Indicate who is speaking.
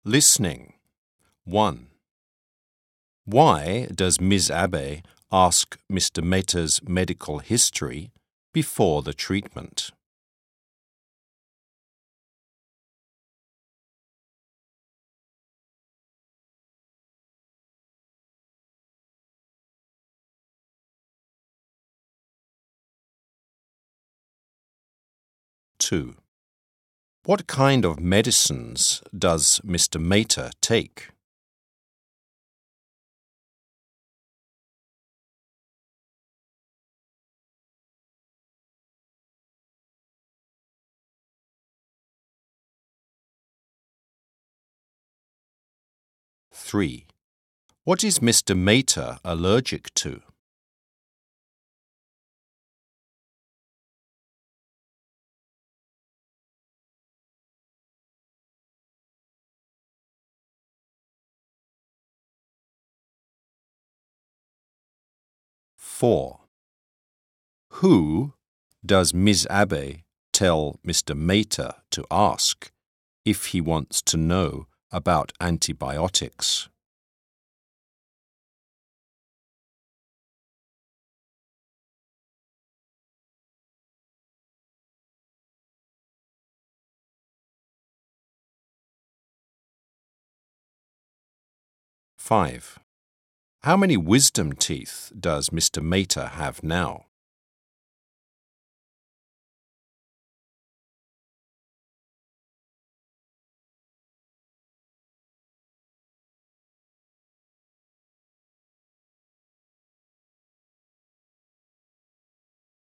Speaker 1: Listening. 1. Why does Ms. Abe ask Mr. Mehta's medical history before the treatment? Two. What kind of medicines does Mr. Mehta take? Three. What is Mr. Mehta allergic to? Four. Who does Ms. Abe tell Mr. Mehta to ask if he wants to know about antibiotics? Five. How many wisdom teeth does Mr. Mehta have now?